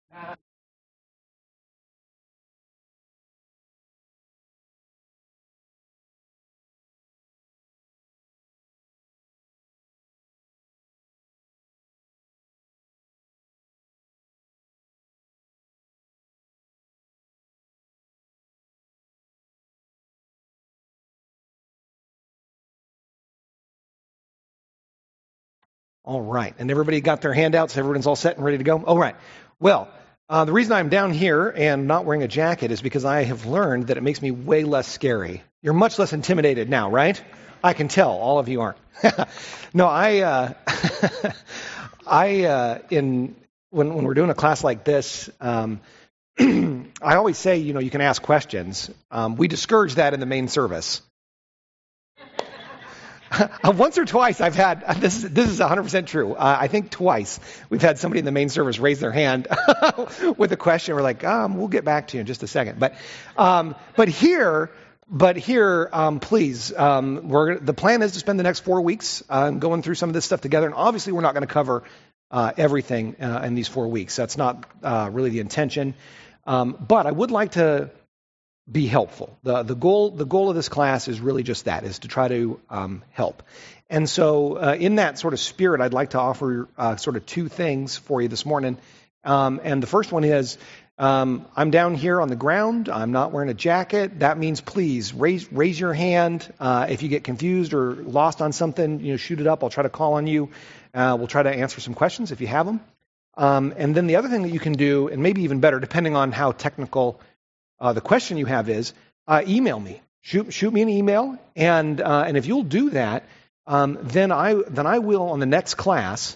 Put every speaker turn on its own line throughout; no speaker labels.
All right. And everybody got their handouts? Everyone's all set and ready to go? All right. Well, the reason I'm down here and not wearing a jacket is because I have learned that it makes me way less scary. You're much less intimidated now, right? I can tell. All of you aren't. No, when we're doing a class like this, I always say, you can ask questions. We discourage that in the main service. Once or twice I've had, this is 100% true. I think twice we've had somebody in the main service raise their hand with a question. We're like, we'll get back to you in just a second. But here, please, the plan is to spend the next 4 weeks going through some of this stuff together. And obviously we're not going to cover everything in these 4 weeks. That's not really the intention. But I would like to be helpful. The goal of this class is really just that, is to try to help. And so in that sort of spirit, I'd like to offer sort of two things for you this morning. And the first one is, I'm down here on the ground. I'm not wearing a jacket. That means please raise your hand. If you get confused or lost on something, shoot it up. I'll try to call on you. We'll try to answer some questions if you have them. And then the other thing that you can do, and maybe even better, depending on how technical the question you have is, email me. Shoot me an email, and if you'll do that, then I will on the next class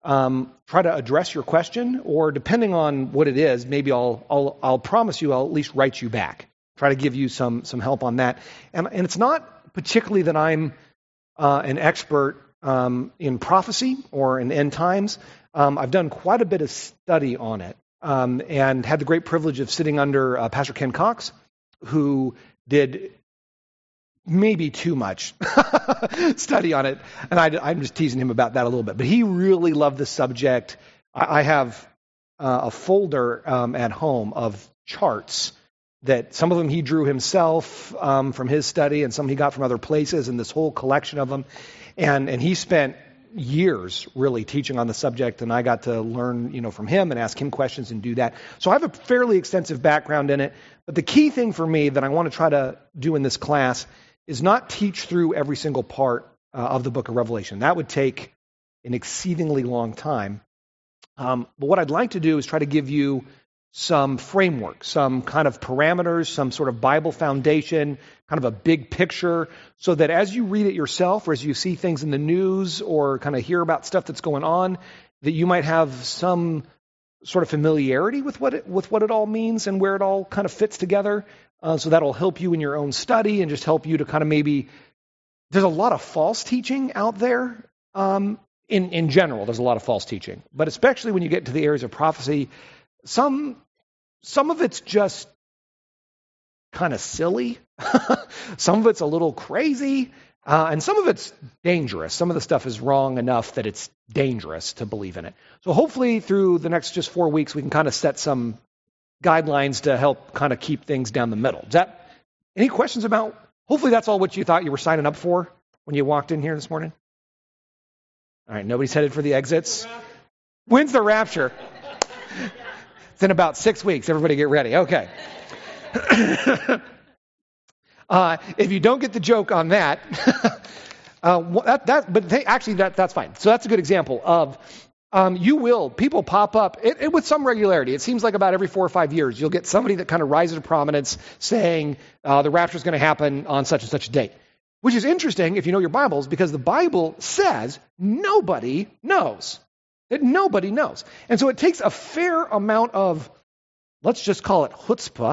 try to address your question, or depending on what it is, maybe I'll promise you I'll at least write you back. Try to give you some help on that, and it's not particularly that I'm an expert in prophecy or in end times. I've done quite a bit of study on it. And had the great privilege of sitting under Pastor Ken Cox, who did maybe too much study on it. And I'm just teasing him about that a little bit. But he really loved the subject. I have a folder at home of charts that some of them he drew himself from his study, and some he got from other places, and this whole collection of them. And he spent years really teaching on the subject, and I got to learn, from him and ask him questions and do that. So I have a fairly extensive background in it. But the key thing for me that I want to try to do in this class is not teach through every single part of the book of Revelation. That would take an exceedingly long time. But what I'd like to do is try to give you some framework, some kind of parameters, some sort of Bible foundation, kind of a big picture, so that as you read it yourself, or as you see things in the news, or kind of hear about stuff that's going on, that you might have some sort of familiarity with what it all means and where it all kind of fits together. So that'll help you in your own study and just help you to kind of maybe. There's a lot of false teaching out there. In general, there's a lot of false teaching, but especially when you get to the areas of prophecy. Some of it's just kind of silly. Some of it's a little crazy. And some of it's dangerous. Some of the stuff is wrong enough that it's dangerous to believe in it. So hopefully through the next just 4 weeks, we can kind of set some guidelines to help kind of keep things down the middle. Is that any questions about? Hopefully that's all what you thought you were signing up for when you walked in here this morning. All right, nobody's headed for the exits. When's the rapture? It's in about 6 weeks. Everybody get ready. Okay. If you don't get the joke on that, that's fine. So that's a good example of people pop up it with some regularity. It seems like about every 4 or 5 years, you'll get somebody that kind of rises to prominence saying the rapture is going to happen on such and such a date. Which is interesting if you know your Bibles, because the Bible says nobody knows. That nobody knows. And so it takes a fair amount of, let's just call it chutzpah,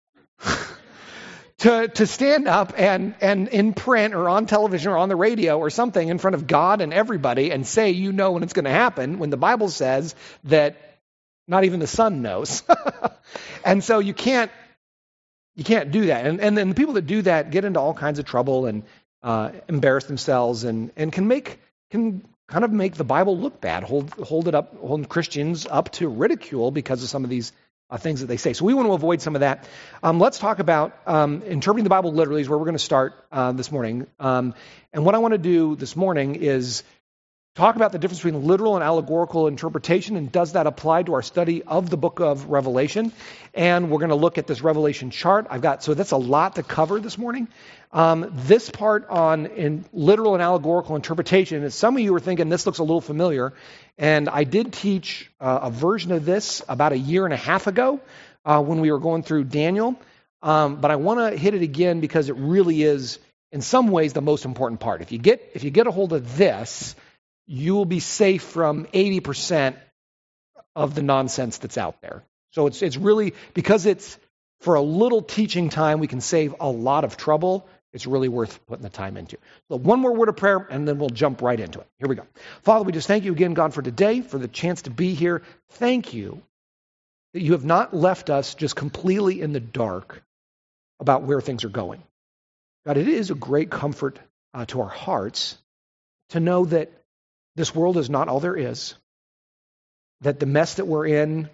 to stand up and in print or on television or on the radio or something in front of God and everybody and say you know when it's going to happen, when the Bible says that not even the Son knows. And so you can't do that. And then the people that do that get into all kinds of trouble and embarrass themselves and can kind of make the Bible look bad, hold Christians up to ridicule because of some of these things that they say. So we want to avoid some of that. Let's talk about interpreting the Bible literally is where we're going to start this morning. And what I want to do this morning is talk about the difference between literal and allegorical interpretation, and does that apply to our study of the book of Revelation? And we're going to look at this Revelation chart. So that's a lot to cover this morning. This part in literal and allegorical interpretation, and some of you are thinking this looks a little familiar, and I did teach a version of this about a year and a half ago when we were going through Daniel, but I want to hit it again because it really is, in some ways, the most important part. If you get a hold of this, you will be safe from 80% of the nonsense that's out there. So it's really, because it's for a little teaching time, we can save a lot of trouble. It's really worth putting the time into. So one more word of prayer, and then we'll jump right into it. Here we go. Father, we just thank you again, God, for today, for the chance to be here. Thank you that you have not left us just completely in the dark about where things are going. God, it is a great comfort to our hearts to know that this world is not all there is, that the mess that we're in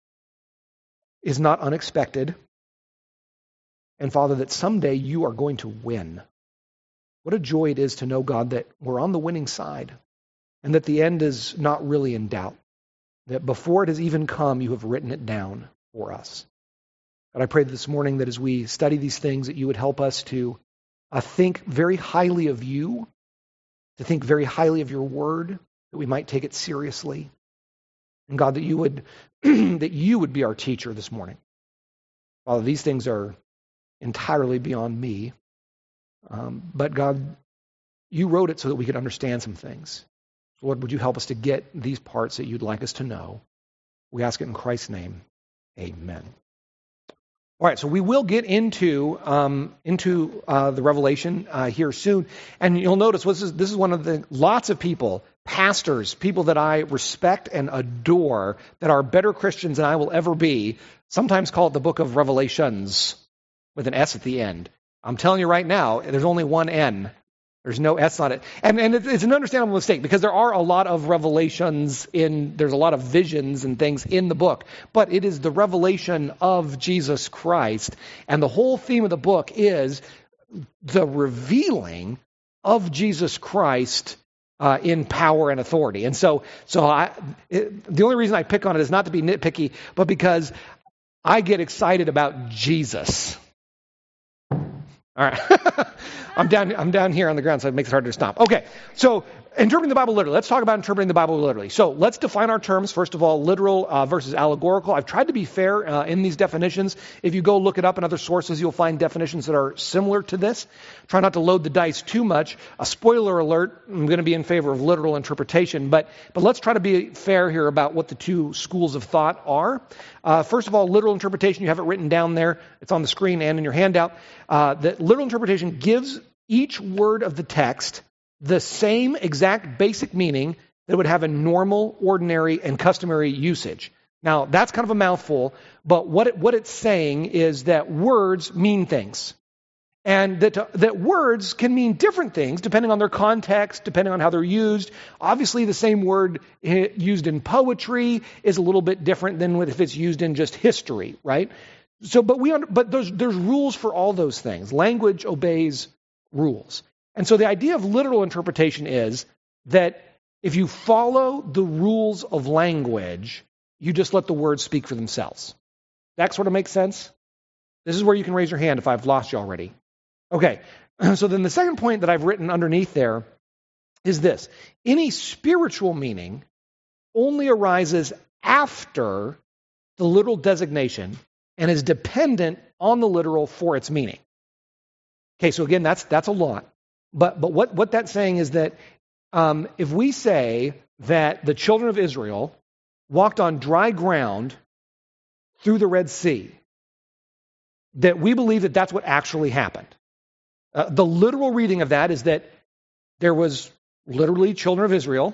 is not unexpected, and Father, that someday you are going to win. What a joy it is to know, God, that we're on the winning side, and that the end is not really in doubt, that before it has even come, you have written it down for us. God, I pray this morning that as we study these things, that you would help us to think very highly of you, to think very highly of your word, that we might take it seriously. And God, that you would that you would be our teacher this morning. Father, these things are entirely beyond me. But God, you wrote it so that we could understand some things. Lord, would you help us to get these parts that you'd like us to know? We ask it in Christ's name. Amen. All right, so we will get into the Revelation here soon, and you'll notice this is one of the lots of people, pastors, people that I respect and adore, that are better Christians than I will ever be. Sometimes call it the Book of Revelations with an S at the end. I'm telling you right now, there's only one N. There's no S on it. And it's an understandable mistake because there are a lot of revelations there's a lot of visions and things in the book, but it is the revelation of Jesus Christ. And the whole theme of the book is the revealing of Jesus Christ in power and authority. And so the only reason I pick on it is not to be nitpicky, but because I get excited about Jesus. All right. I'm down here on the ground, so it makes it harder to stop. Okay, so interpreting the Bible literally. Let's talk about interpreting the Bible literally. So let's define our terms. First of all, literal versus allegorical. I've tried to be fair in these definitions. If you go look it up in other sources, you'll find definitions that are similar to this. Try not to load the dice too much. A spoiler alert, I'm going to be in favor of literal interpretation, but let's try to be fair here about what the two schools of thought are. First of all, literal interpretation, you have it written down there. It's on the screen and in your handout. That literal interpretation gives each word of the text the same exact basic meaning that would have a normal, ordinary, and customary usage. Now, that's kind of a mouthful, but what it's saying is that words mean things. And that words can mean different things depending on their context, depending on how they're used. Obviously, the same word used in poetry is a little bit different than if it's used in just history, right? So, but there's rules for all those things. Language obeys rules. And so the idea of literal interpretation is that if you follow the rules of language, you just let the words speak for themselves. That sort of makes sense? This is where you can raise your hand if I've lost you already. Okay, so then the second point that I've written underneath there is this. Any spiritual meaning only arises after the literal designation and is dependent on the literal for its meaning. Okay, so again, that's a lot. But what that's saying is that if we say that the children of Israel walked on dry ground through the Red Sea, that we believe that that's what actually happened. The literal reading of that is that there was literally children of Israel.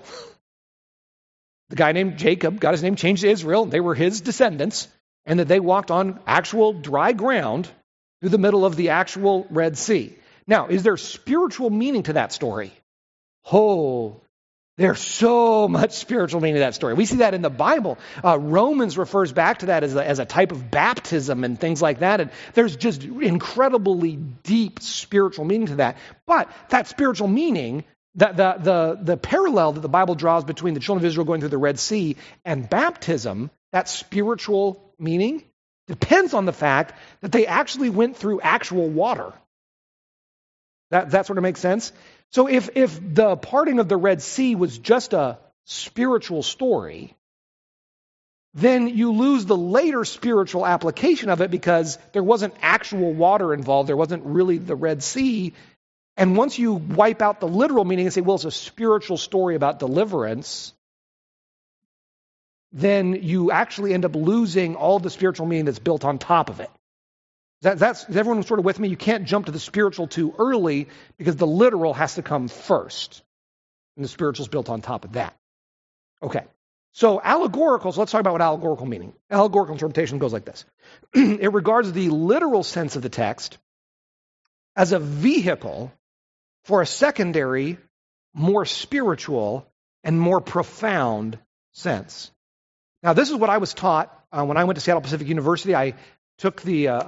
The guy named Jacob got his name changed to Israel. They were his descendants, and that they walked on actual dry ground through the middle of the actual Red Sea. Now, is there spiritual meaning to that story? Oh, There's so much spiritual meaning to that story. We see that in the Bible. Romans refers back to that as a type of baptism and things like that. And there's just incredibly deep spiritual meaning to that. But that spiritual meaning, the parallel that the Bible draws between the children of Israel going through the Red Sea and baptism, that spiritual meaning, depends on the fact that they actually went through actual water. That sort of makes sense? So if the parting of the Red Sea was just a spiritual story, then you lose the later spiritual application of it because there wasn't actual water involved. There wasn't really the Red Sea. And once you wipe out the literal meaning and say, well, it's a spiritual story about deliverance, then you actually end up losing all the spiritual meaning that's built on top of it. Is everyone sort of with me? You can't jump to the spiritual too early because the literal has to come first. And the spiritual is built on top of that. Okay. So allegorical, so let's talk about what allegorical meaning. Allegorical interpretation goes like this. It regards the literal sense of the text as a vehicle for a secondary, more spiritual, and more profound sense. Now, this is what I was taught when I went to Seattle Pacific University. I took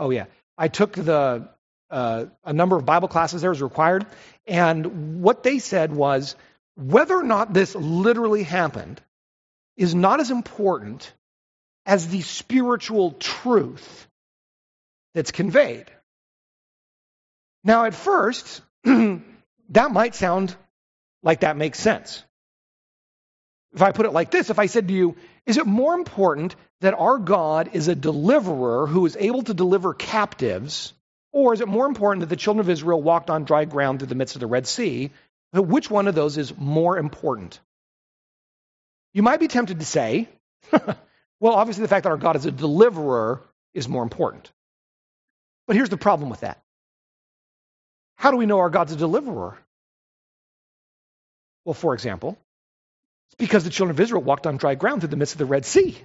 a number of Bible classes there as required, and what they said was whether or not this literally happened is not as important as the spiritual truth that's conveyed. Now, at first, that might sound like that makes sense. If I put it like this, if I said to you, is it more important that our God is a deliverer who is able to deliver captives, or is it more important that the children of Israel walked on dry ground through the midst of the Red Sea? Which one of those is more important? You might be tempted to say, well, obviously the fact that our God is a deliverer is more important. But here's the problem with that. How do we know our God's a deliverer? Well, for example, it's because the children of Israel walked on dry ground through the midst of the Red Sea.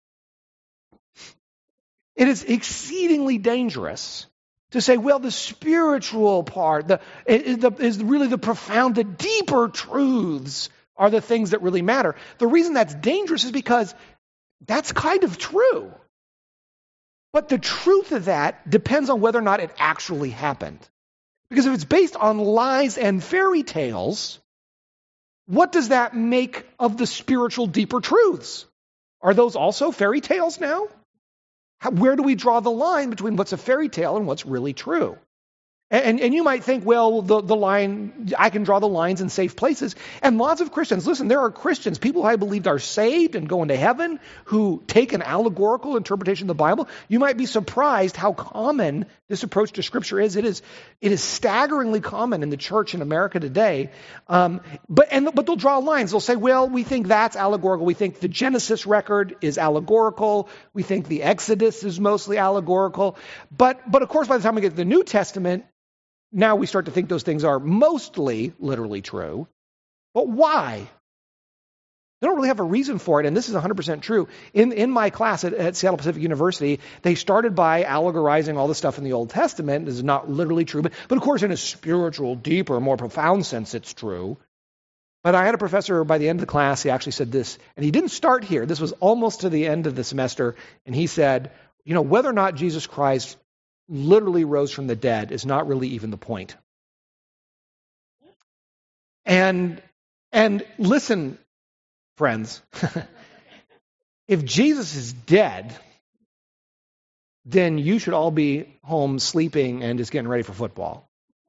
It is exceedingly dangerous to say, well, the spiritual part is really the profound, the deeper truths are the things that really matter. The reason that's dangerous is because that's kind of true. But the truth of that depends on whether or not it actually happened. Because if it's based on lies and fairy tales, what does that make of the spiritual deeper truths? Are those also fairy tales now? Where do we draw the line between what's a fairy tale and what's really true? And you might think, well, the line, I can draw the lines in safe places. And lots of Christians, listen, there are Christians, people who I believed are saved and going to heaven, who take an allegorical interpretation of the Bible. You might be surprised how common this approach to Scripture is. It is staggeringly common in the church in America today. But they'll draw lines. They'll say, well, we think that's allegorical. We think the Genesis record is allegorical. We think the Exodus is mostly allegorical. But of course, by the time we get to the New Testament, now we start to think those things are mostly literally true. But why? They don't really have a reason for it, and this is 100% true. In my class at Seattle Pacific University, they started by allegorizing all the stuff in the Old Testament. This is not literally true, but of course in a spiritual, deeper, more profound sense it's true. But I had a professor by the end of the class, he actually said this, and he didn't start here. This was almost to the end of the semester, and he said, whether or not Jesus Christ literally rose from the dead is not really even the point. And listen, friends, if Jesus is dead, then you should all be home sleeping and just getting ready for football.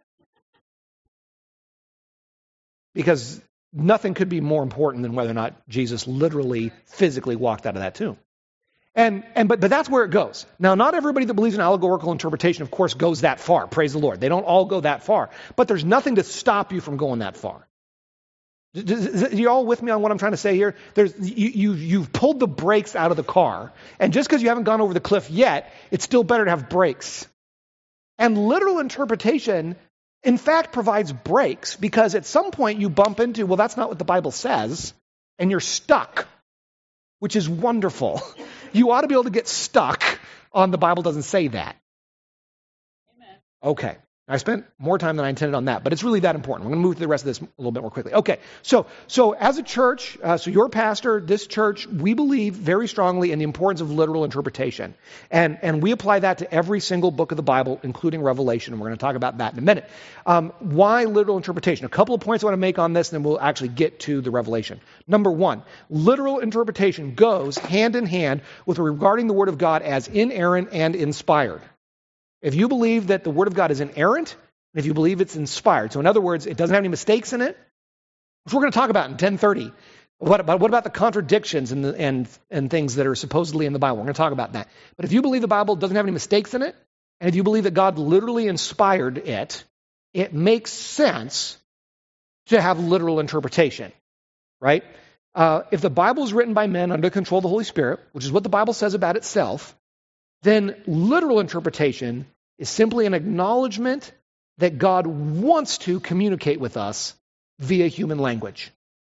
Because nothing could be more important than whether or not Jesus literally, physically walked out of that tomb. But that's where it goes. Now, not everybody that believes in allegorical interpretation, of course, goes that far. Praise the Lord. They don't all go that far. But there's nothing to stop you from going that far. Are you all with me on what I'm trying to say here? You've pulled the brakes out of the car. And just because you haven't gone over the cliff yet, it's still better to have brakes. And literal interpretation, in fact, provides brakes because at some point you bump into, well, that's not what the Bible says, and you're stuck, which is wonderful. You ought to be able to get stuck on the Bible doesn't say that. Amen. Okay. I spent more time than I intended on that, but it's really that important. We're going to move through the rest of this a little bit more quickly. Okay, so as a church, so your pastor, this church, we believe very strongly in the importance of literal interpretation. And we apply that to every single book of the Bible, including Revelation, and we're going to talk about that in a minute. Why literal interpretation? A couple of points I want to make on this, and then we'll actually get to the Revelation. Number one, literal interpretation goes hand in hand with regarding the Word of God as inerrant and inspired. If you believe that the Word of God is inerrant, and if you believe it's inspired, so in other words, it doesn't have any mistakes in it, which we're going to talk about in 10:30. What about the contradictions and things that are supposedly in the Bible? We're going to talk about that. But if you believe the Bible doesn't have any mistakes in it, and if you believe that God literally inspired it, it makes sense to have literal interpretation, right? If the Bible is written by men under the control of the Holy Spirit, which is what the Bible says about itself, then literal interpretation is simply an acknowledgement that God wants to communicate with us via human language.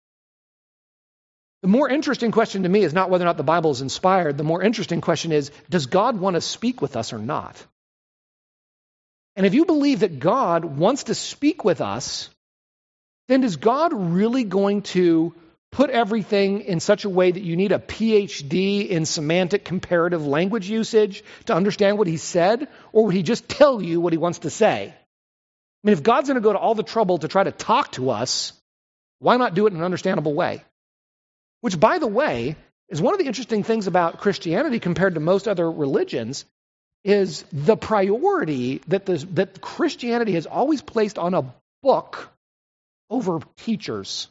The more interesting question to me is not whether or not the Bible is inspired. The more interesting question is, does God want to speak with us or not? And if you believe that God wants to speak with us, then is God really going to put everything in such a way that you need a PhD in semantic comparative language usage to understand what he said? Or would he just tell you what he wants to say? I mean, if God's going to go to all the trouble to try to talk to us, why not do it in an understandable way? Which, by the way, is one of the interesting things about Christianity compared to most other religions, is the priority that Christianity has always placed on a book over teachers.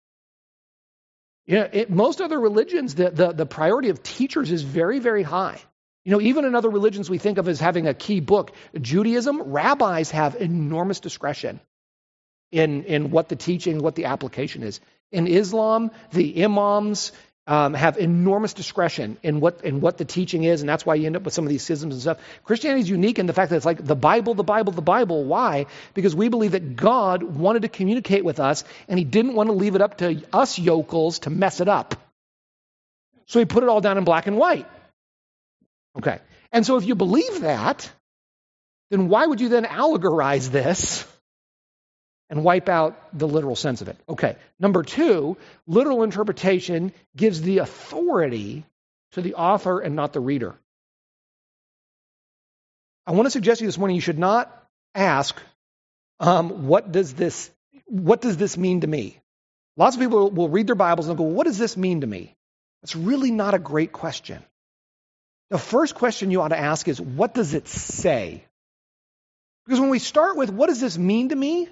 Most other religions, the priority of teachers is very, very high. Even in other religions we think of as having a key book. Judaism, rabbis have enormous discretion in what the teaching, what the application is. In Islam, the imams have enormous discretion in what the teaching is, and that's why you end up with some of these schisms and stuff. Christianity is unique in the fact that it's like the Bible, the Bible, the Bible. Why? Because we believe that God wanted to communicate with us, and he didn't want to leave it up to us yokels to mess it up. So he put it all down in black and white. Okay. And so if you believe that, then why would you then allegorize this and wipe out the literal sense of it? Okay. Number two, literal interpretation gives the authority to the author and not the reader. I want to suggest to you this morning, you should not ask, what does this mean to me? Lots of people will read their Bibles and go, what does this mean to me? That's really not a great question. The first question you ought to ask is, what does it say? Because when we start with, what does this mean to me?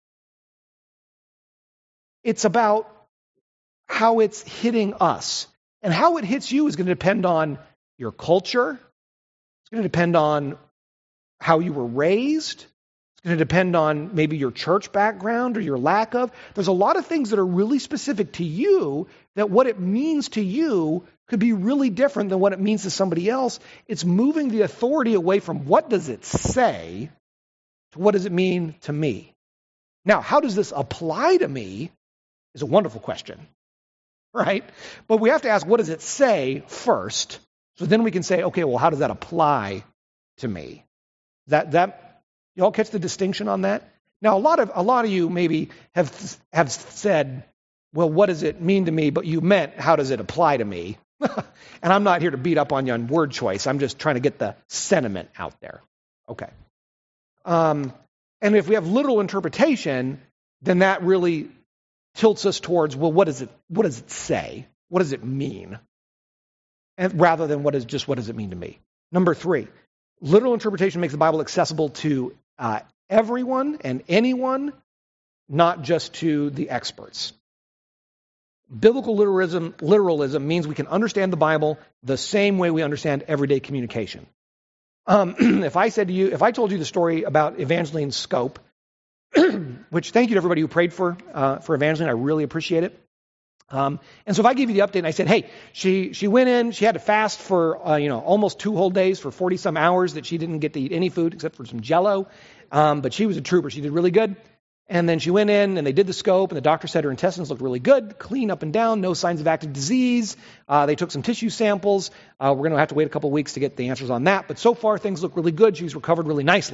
It's about how it's hitting us. And how it hits you is going to depend on your culture. It's going to depend on how you were raised. It's going to depend on maybe your church background or your lack of. There's a lot of things that are really specific to you that what it means to you could be really different than what it means to somebody else. It's moving the authority away from what does it say to what does it mean to me. Now, how does this apply to me is a wonderful question, right? But we have to ask, what does it say first? So then we can say, okay, well, how does that apply to me? That you all catch the distinction on that? Now, a lot of you maybe have said, well, what does it mean to me? But you meant, how does it apply to me? And I'm not here to beat up on you on word choice. I'm just trying to get the sentiment out there. Okay. And if we have literal interpretation, then that really tilts us towards, well, what does it say? What does it mean? And rather than what does it mean to me? Number three, literal interpretation makes the Bible accessible to everyone and anyone, not just to the experts. Biblical literalism means we can understand the Bible the same way we understand everyday communication. If I told you the story about Evangeline Scope, which thank you to everybody who prayed for Evangeline, I really appreciate it. And so if I gave you the update and I said, hey, she went in, she had to fast for almost 2 whole days for 40 some hours that she didn't get to eat any food except for some Jell-O, but she was a trooper, she did really good. And then she went in and they did the scope and the doctor said her intestines looked really good, clean up and down, no signs of active disease. They took some tissue samples. We're going to have to wait a couple of weeks to get the answers on that. But so far things look really good. She's recovered really nicely.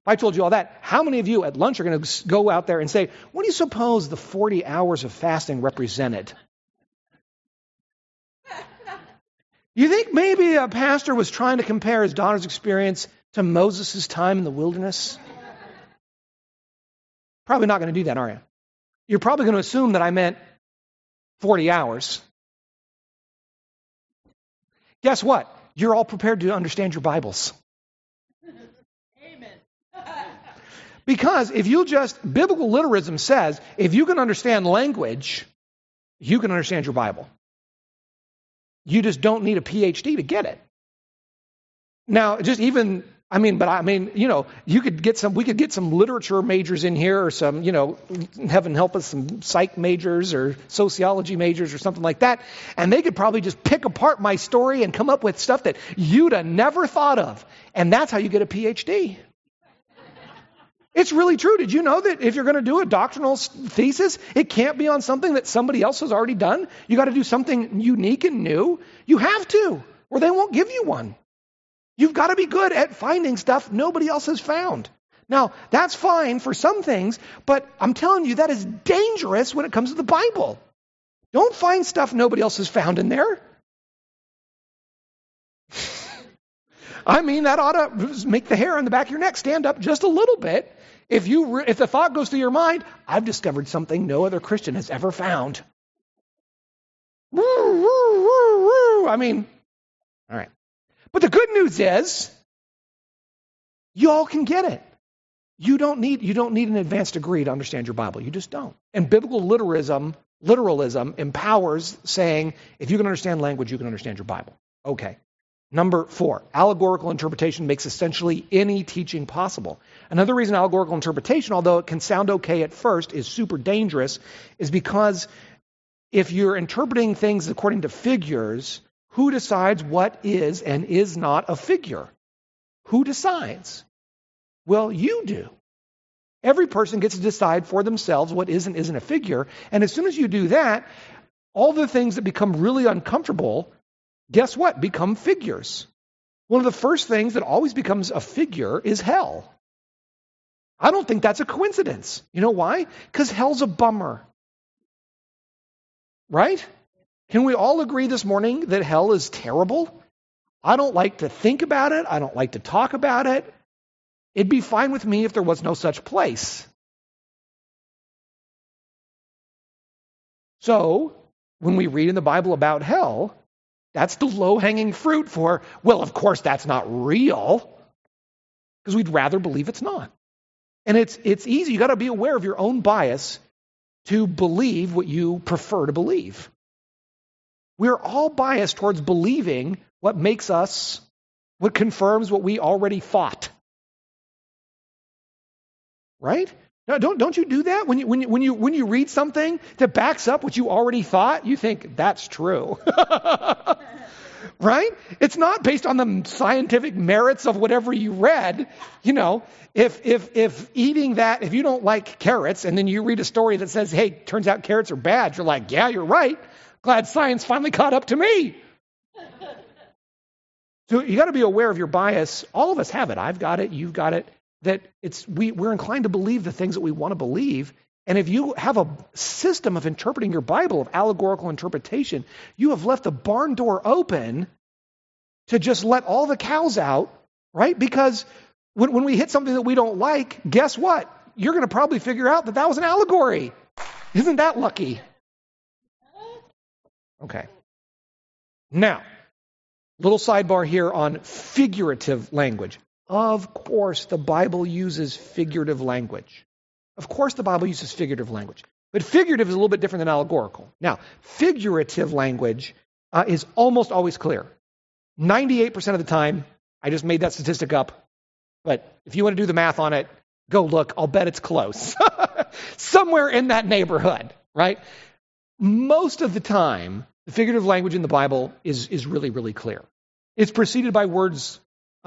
If I told you all that, how many of you at lunch are going to go out there and say, what do you suppose the 40 hours of fasting represented? You think maybe a pastor was trying to compare his daughter's experience to Moses' time in the wilderness? Probably not going to do that, are you? You're probably going to assume that I meant 40 hours. Guess what? You're all prepared to understand your Bibles.
Amen.
Because if you biblical literalism says, if you can understand language, you can understand your Bible. You just don't need a PhD to get it. Now, we could get some literature majors in here or some, heaven help us, some psych majors or sociology majors or something like that. And they could probably just pick apart my story and come up with stuff that you'd have never thought of. And that's how you get a PhD. It's really true. Did you know that if you're going to do a doctrinal thesis, it can't be on something that somebody else has already done? You got to do something unique and new. You have to, or they won't give you one. You've got to be good at finding stuff nobody else has found. Now, that's fine for some things, but I'm telling you that is dangerous when it comes to the Bible. Don't find stuff nobody else has found in there. That ought to make the hair on the back of your neck stand up just a little bit. If the thought goes through your mind, I've discovered something no other Christian has ever found. Woo, woo, woo, woo. All right. But the good news is, you all can get it. You don't need an advanced degree to understand your Bible. You just don't. And biblical literalism empowers saying, if you can understand language, you can understand your Bible. Okay. Number 4, allegorical interpretation makes essentially any teaching possible. Another reason allegorical interpretation, although it can sound okay at first, is super dangerous, is because if you're interpreting things according to figures, who decides what is and is not a figure? Who decides? Well, you do. Every person gets to decide for themselves what is and isn't a figure. And as soon as you do that, all the things that become really uncomfortable, guess what? Become figures. One of the first things that always becomes a figure is hell. I don't think that's a coincidence. You know why? Because hell's a bummer. Right? Can we all agree this morning that hell is terrible? I don't like to think about it. I don't like to talk about it. It'd be fine with me if there was no such place. So, when we read in the Bible about hell, that's the low-hanging fruit for, well, of course that's not real, because we'd rather believe it's not. And it's easy. You got to be aware of your own bias to believe what you prefer to believe. We're all biased towards believing what confirms what we already thought. Right? Now, don't you do that when you read something that backs up what you already thought? You think that's true. Right? It's not based on the scientific merits of whatever you read. If eating that, if you don't like carrots, and then you read a story that says, hey, turns out carrots are bad, you're like, yeah, you're right. Glad science finally caught up to me. So you got to be aware of your bias. All of us have it. I've got it. You've got it. That we're inclined to believe the things that we want to believe. And if you have a system of interpreting your Bible, of allegorical interpretation, you have left the barn door open to just let all the cows out, right? Because when we hit something that we don't like, guess what? You're going to probably figure out that was an allegory. Isn't that lucky? Okay. Now, little sidebar here on figurative language. Of course, the Bible uses figurative language. Of course, the Bible uses figurative language. But figurative is a little bit different than allegorical. Now, figurative language is almost always clear. 98% of the time, I just made that statistic up. But if you want to do the math on it, go look. I'll bet it's close. Somewhere in that neighborhood, right? Most of the time, the figurative language in the Bible is really, really clear. It's preceded by words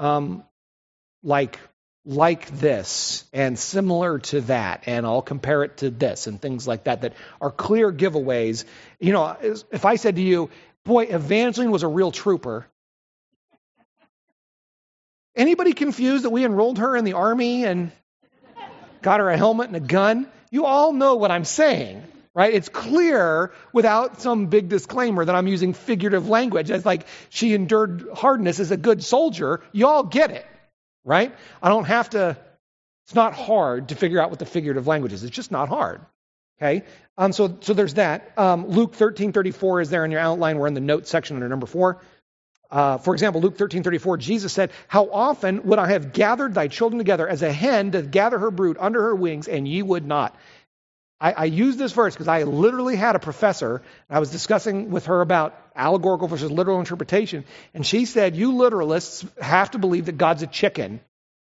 like this and similar to that, and I'll compare it to this and things like that are clear giveaways. If I said to you, boy, Evangeline was a real trooper, Anybody confused that we enrolled her in the army and got her a helmet and a gun? You all know what I'm saying, right? It's clear without some big disclaimer that I'm using figurative language. It's like she endured hardness as a good soldier. You all get it, right? I don't have to, it's not hard to figure out what the figurative language is. It's just not hard, okay? So there's that. Luke 13:34 is there in your outline. We're in the notes section under number 4. For example, Luke 13:34, Jesus said, "How often would I have gathered thy children together as a hen doth gather her brood under her wings, and ye would not." I use this verse because I literally had a professor, and I was discussing with her about allegorical versus literal interpretation, and she said, "You literalists have to believe that God's a chicken."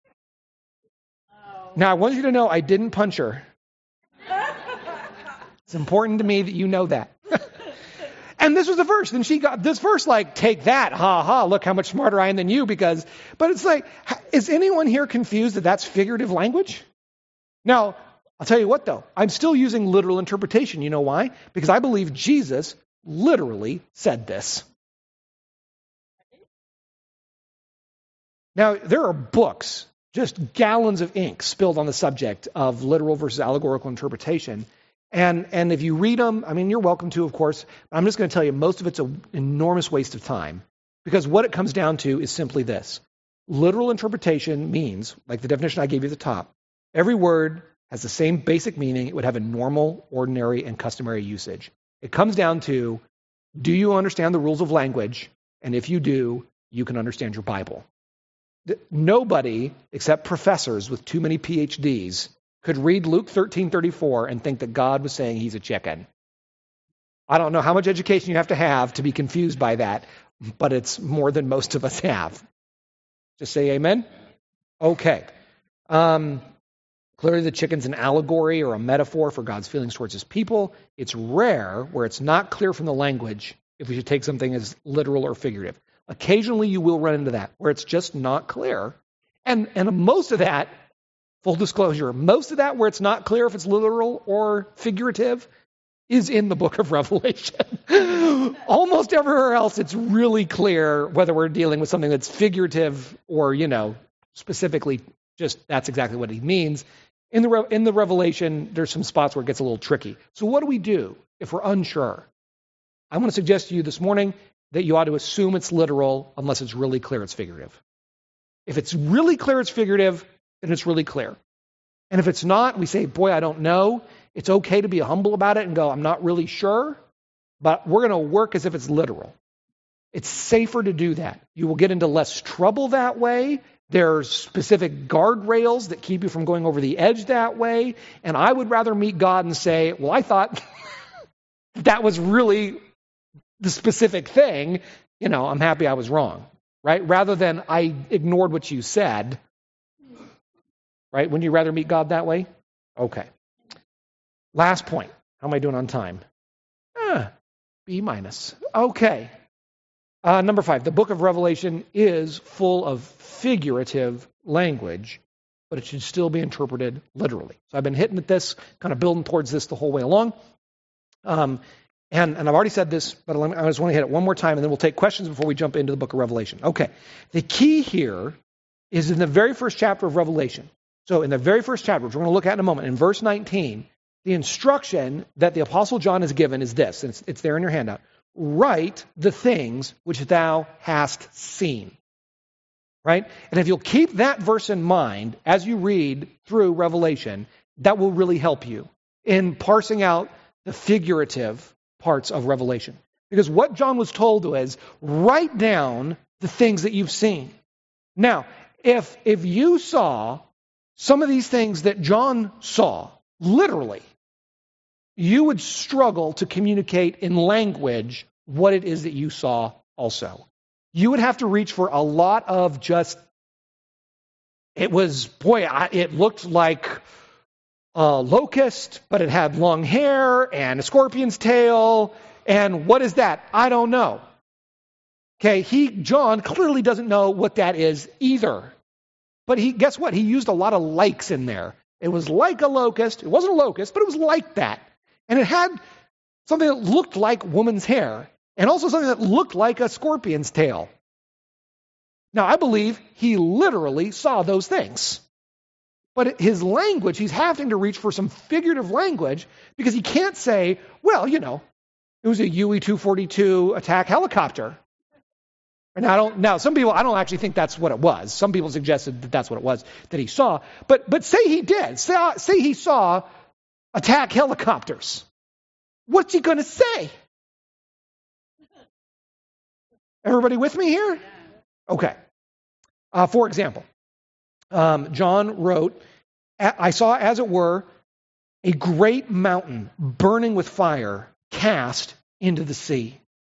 Oh.
Now, I want you to know I didn't punch her. It's important to me that you know that. And this was the verse. And she got this verse like, take that, ha ha, look how much smarter I am than you. But it's like, is anyone here confused that that's figurative language? Now, I'll tell you what though, I'm still using literal interpretation. You know why? Because I believe Jesus literally said this. Now, there are books, just gallons of ink spilled on the subject of literal versus allegorical interpretation. And if you read them, I mean, you're welcome to, of course. I'm just going to tell you, most of it's an enormous waste of time. Because what it comes down to is simply this. Literal interpretation means, like the definition I gave you at the top, every word has the same basic meaning. It would have a normal, ordinary, and customary usage. It comes down to, do you understand the rules of language? And if you do, you can understand your Bible. Nobody, except professors with too many PhDs, could read Luke 13:34 and think that God was saying he's a chicken. I don't know how much education you have to be confused by that, but it's more than most of us have. Just say amen? Okay. Clearly the chicken's an allegory or a metaphor for God's feelings towards his people. It's rare where it's not clear from the language if we should take something as literal or figurative. Occasionally you will run into that, where it's just not clear. And most of that, full disclosure, most of that where it's not clear if it's literal or figurative is in the book of Revelation. Almost everywhere else, it's really clear whether we're dealing with something that's figurative or, specifically just that's exactly what he means. In the Revelation, there's some spots where it gets a little tricky. So what do we do if we're unsure? I want to suggest to you this morning that you ought to assume it's literal unless it's really clear it's figurative. If it's really clear it's figurative, then it's really clear. And if it's not, we say, boy, I don't know. It's okay to be humble about it and go, I'm not really sure, but we're going to work as if it's literal. It's safer to do that. You will get into less trouble that way. There's specific guardrails that keep you from going over the edge that way. And I would rather meet God and say, well, I thought that was really the specific thing. I'm happy I was wrong, right? Rather than I ignored what you said, right? Wouldn't you rather meet God that way? Okay. Last point. How am I doing on time? B-. Okay. Number 5. The book of Revelation is full of figurative language, but it should still be interpreted literally. So I've been hitting at this, kind of building towards this the whole way along. And I've already said this, but I just want to hit it one more time, and then we'll take questions before we jump into the book of Revelation. Okay. The key here is in the very first chapter of Revelation. So in the very first chapter, which we're going to look at in a moment, in verse 19, the instruction that the Apostle John is given is this, and it's there in your handout. Write the things which thou hast seen. Right? And if you'll keep that verse in mind as you read through Revelation, that will really help you in parsing out the figurative parts of Revelation. Because what John was told was, write down the things that you've seen. Now, if you saw some of these things that John saw, literally, you would struggle to communicate in language what it is that you saw also. You would have to reach for a lot of it looked like a locust, but it had long hair and a scorpion's tail. And what is that? I don't know. Okay, John clearly doesn't know what that is either. But guess what? He used a lot of likes in there. It was like a locust. It wasn't a locust, but it was like that. And it had something that looked like woman's hair, and also something that looked like a scorpion's tail. Now, I believe he literally saw those things. But his language, he's having to reach for some figurative language because he can't say, well, it was a UE-242 attack helicopter. And now some people, I don't actually think that's what it was. Some people suggested that that's what it was that he saw. But say he did. Say he saw attack helicopters. What's he going to say? Everybody with me here? Okay. For example, John wrote, I saw, as it were, a great mountain burning with fire cast into the sea.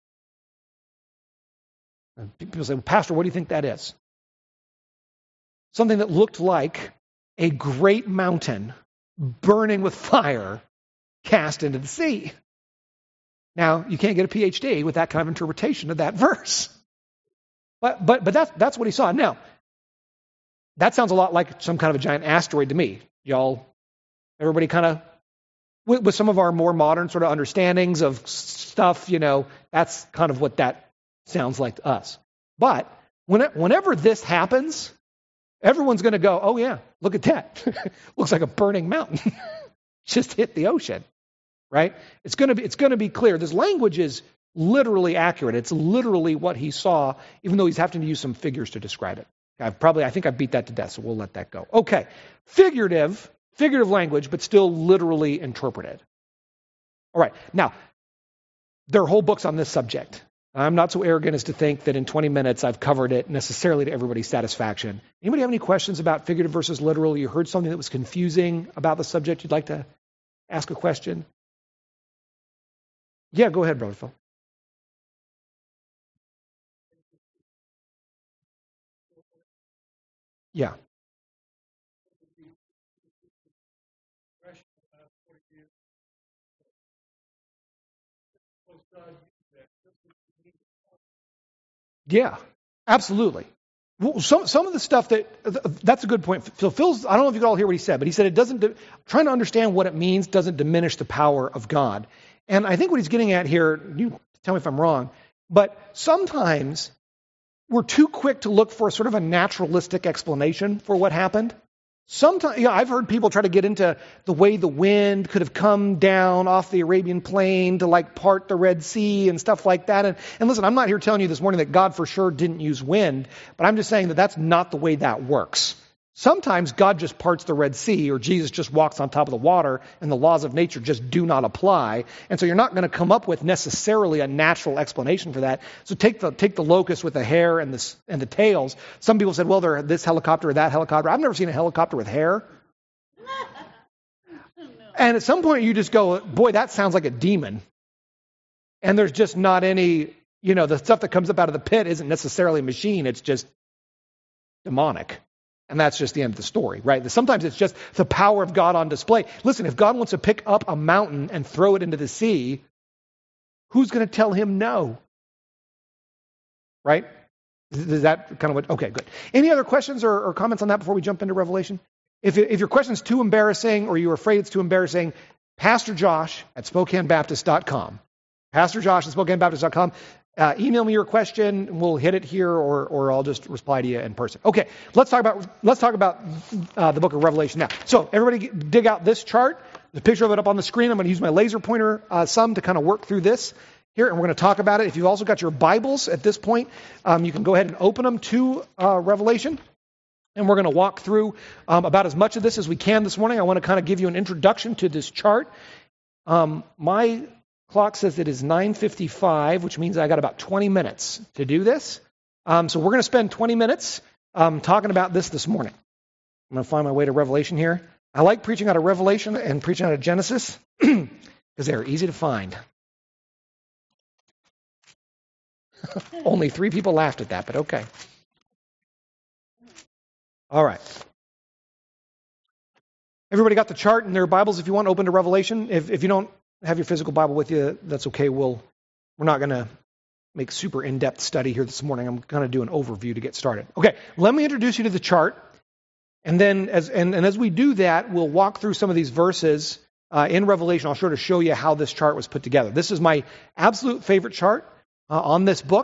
And people say, well, Pastor, what do you think that is? Something that looked like a great mountain burning with fire cast into the sea. Now, you can't get a PhD with that kind of interpretation of that verse. But that's what he saw. Now, that sounds a lot like some kind of a giant asteroid to me. Everybody kind of, with some of our more modern sort of understandings of stuff, that's kind of what that sounds like to us. But whenever this happens, everyone's going to go, oh yeah, look at that. Looks like a burning mountain. Just hit the ocean, right? It's going to be clear. This language is literally accurate. It's literally what he saw, even though he's having to use some figures to describe it. I think I've beat that to death, so we'll let that go. Okay, figurative language, but still literally interpreted. All right, now, there are whole books on this subject. I'm not so arrogant as to think that in 20 minutes I've covered it necessarily to everybody's satisfaction. Anybody have any questions about figurative versus literal? You heard something that was confusing about the subject? You'd like to ask a question? Yeah, go ahead, Brother Phil. Yeah. Yeah, absolutely. Well, some of the stuff that's a good point. Phil's, I don't know if you could all hear what he said, but he said it doesn't, trying to understand what it means doesn't diminish the power of God. And I think what he's getting at here, you tell me if I'm wrong, but sometimes we're too quick to look for sort of a naturalistic explanation for what happened. Sometimes, I've heard people try to get into the way the wind could have come down off the Arabian plain to part the Red Sea and stuff like that. And listen, I'm not here telling you this morning that God for sure didn't use wind, but I'm just saying that that's not the way that works. Sometimes God just parts the Red Sea, or Jesus just walks on top of the water, and the laws of nature just do not apply. And so you're not going to come up with necessarily a natural explanation for that. So take the locust with the hair and the tails. Some people said, well, they're this helicopter or that helicopter. I've never seen a helicopter with hair. And at some point you just go, boy, that sounds like a demon. And there's just not any, the stuff that comes up out of the pit isn't necessarily a machine. It's just demonic. And that's just the end of the story, right? Sometimes it's just the power of God on display. Listen, if God wants to pick up a mountain and throw it into the sea, who's going to tell him no? Right? Is that kind of what? Okay, good. Any other questions or comments on that before we jump into Revelation? If your question's too embarrassing or you're afraid it's too embarrassing, Pastor Josh at SpokaneBaptist.com. Pastor Josh at SpokaneBaptist.com. Email me your question, and we'll hit it here, or I'll just reply to you in person. Okay, let's talk about the book of Revelation now. So everybody dig out this chart. There's a picture of it up on the screen. I'm going to use my laser pointer some to kind of work through this here, and we're going to talk about it. If you've also got your Bibles at this point, you can go ahead and open them to Revelation. And we're going to walk through about as much of this as we can this morning. I want to kind of give you an introduction to this chart. My clock says it is 9:55, which means I got about 20 minutes to do this. So we're going to spend 20 minutes talking about this morning. I'm going to find my way to Revelation here. I like preaching out of Revelation and preaching out of Genesis because they're easy to find. Only 3 people laughed at that, but okay. All right. Everybody got the chart in their Bibles? If you want, open to Revelation. If you don't have your physical Bible with you, that's okay. We're not going to make super in-depth study here this morning. I'm going to do an overview to get started. Okay, let me introduce you to the chart. And then as we do that, we'll walk through some of these verses in Revelation. I'll sort of show you how this chart was put together. This is my absolute favorite chart on this book.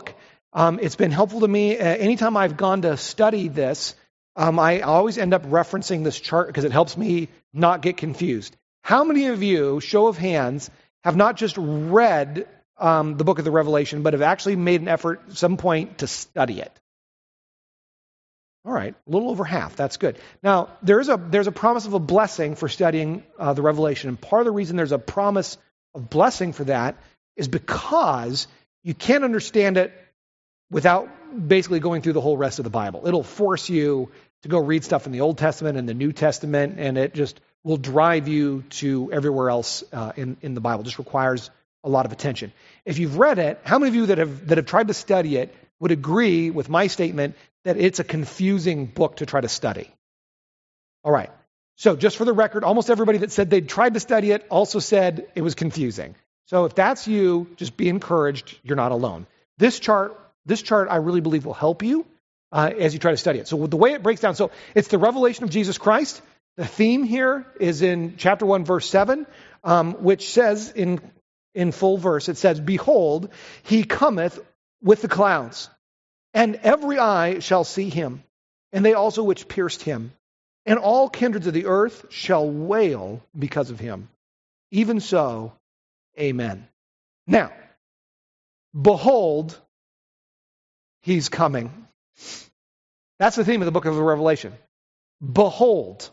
It's been helpful to me. Anytime I've gone to study this, I always end up referencing this chart because it helps me not get confused. How many of you, show of hands, have not just read the book of the Revelation, but have actually made an effort at some point to study it? All right, a little over half. That's good. Now, there's a promise of a blessing for studying the Revelation, and part of the reason there's a promise of blessing for that is because you can't understand it without basically going through the whole rest of the Bible. It'll force you to go read stuff in the Old Testament and the New Testament, and it just will drive you to everywhere else in the Bible. It just requires a lot of attention. If you've read it, how many of you that have tried to study it would agree with my statement that it's a confusing book to try to study? All right. So just for the record, almost everybody that said they'd tried to study it also said it was confusing. So if that's you, just be encouraged. You're not alone. This chart I really believe will help you as you try to study it. So the way it breaks down, so it's the revelation of Jesus Christ. The theme here is in chapter 1, verse 7, which says in full verse, it says, "Behold, he cometh with the clouds, and every eye shall see him, and they also which pierced him. And all kindreds of the earth shall wail because of him. Even so, amen." Now, behold, he's coming. That's the theme of the book of the Revelation. Behold,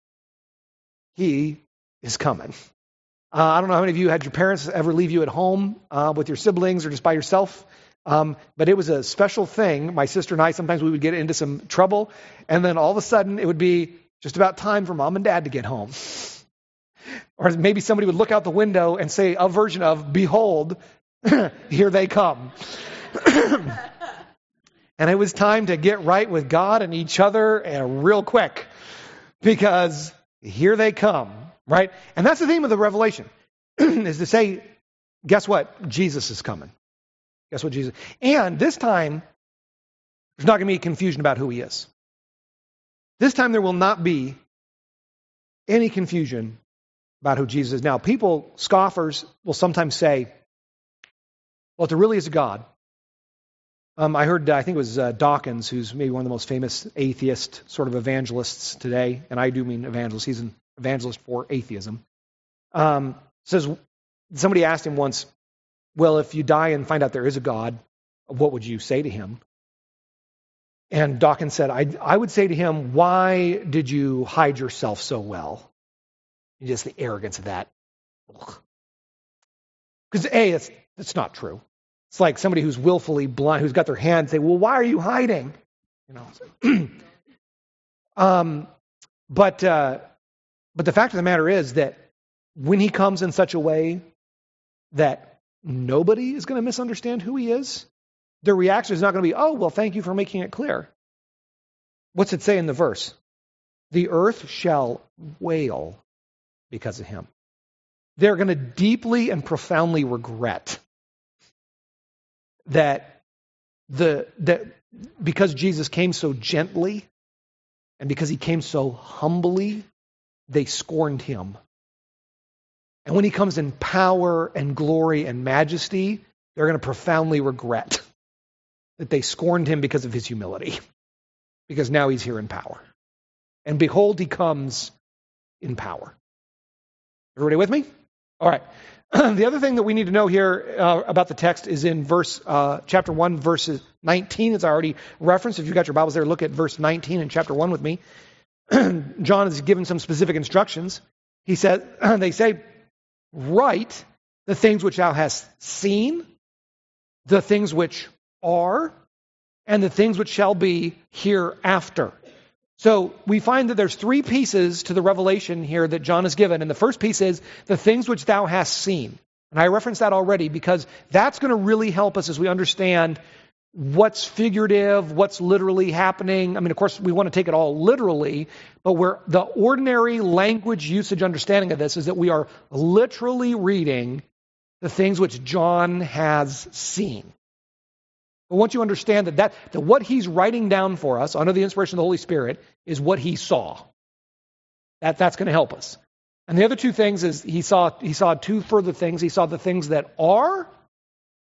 he is coming. I don't know how many of you had your parents ever leave you at home with your siblings or just by yourself. But it was a special thing. My sister and I, sometimes we would get into some trouble, and then all of a sudden it would be just about time for mom and dad to get home. Or maybe somebody would look out the window and say a version of, "Behold, here they come." And it was time to get right with God and each other and real quick, because here they come, right? And that's the theme of the Revelation, is to say, guess what? Jesus is coming. Guess what, Jesus? And this time, there's not going to be confusion about who he is. This time there will not be any confusion about who Jesus is. Now, people, scoffers, will sometimes say, well, if there really is a God. I heard, I think it was Dawkins, who's maybe one of the most famous atheist sort of evangelists today, and I do mean evangelist. He's an evangelist for atheism. Says, somebody asked him once, well, if you die and find out there is a God, what would you say to him? And Dawkins said, I would say to him, why did you hide yourself so well? And just the arrogance of that. Because A, it's not true. It's like somebody who's willfully blind, who's got their hand, say, well, why are you hiding? But the fact of the matter is that when he comes in such a way that nobody is going to misunderstand who he is, their reaction is not going to be, oh, well, thank you for making it clear. What's it say in the verse? The earth shall wail because of him. They're going to deeply and profoundly regret that because Jesus came so gently and because he came so humbly, they scorned him. And when he comes in power and glory and majesty, they're going to profoundly regret that they scorned him because of his humility. Because now he's here in power. And behold, he comes in power. Everybody with me? All right. The other thing that we need to know here about the text is in chapter 1, verses 19, as I already referenced. If you've got your Bibles there, look at verse 19 in chapter 1 with me. John is given some specific instructions. They say, write the things which thou hast seen, the things which are, and the things which shall be hereafter. So we find that there's three pieces to the revelation here that John has given. And the first piece is the things which thou hast seen. And I referenced that already because that's going to really help us as we understand what's figurative, what's literally happening. I mean, of course, we want to take it all literally, but the ordinary language usage understanding of this is that we are literally reading the things which John has seen. But once you understand that what he's writing down for us under the inspiration of the Holy Spirit is what he saw. That's going to help us. And the other two things is he saw two further things. He saw the things that are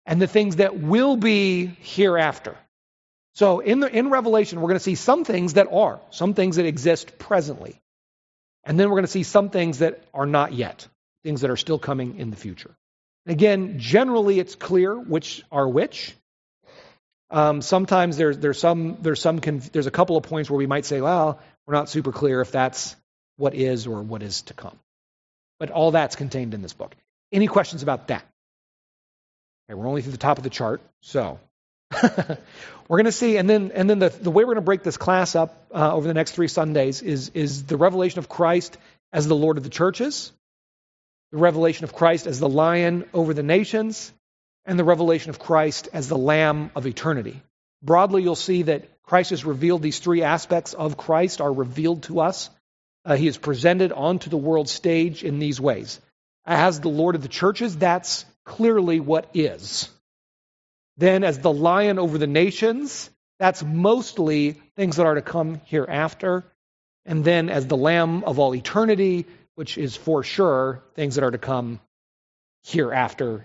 and the things that will be hereafter. So in Revelation, we're going to see some things that exist presently. And then we're going to see some things that are not yet, things that are still coming in the future. Again, generally it's clear which are which. Sometimes there's a couple of points where we might say, well, we're not super clear if that's what is or what is to come. But all that's contained in this book. Any questions about that? Okay, we're only through the top of the chart, so we're going to see, and then the way we're going to break this class up over the next 3 Sundays is the revelation of Christ as the Lord of the churches, the revelation of Christ as the Lion over the nations, and the revelation of Christ as the Lamb of eternity. Broadly, you'll see that Christ has revealed these 3 aspects of Christ are revealed to us. He is presented onto the world stage in these ways. As the Lord of the churches, that's clearly what is. Then as the Lion over the nations, that's mostly things that are to come hereafter. And then as the Lamb of all eternity, which is for sure things that are to come hereafter.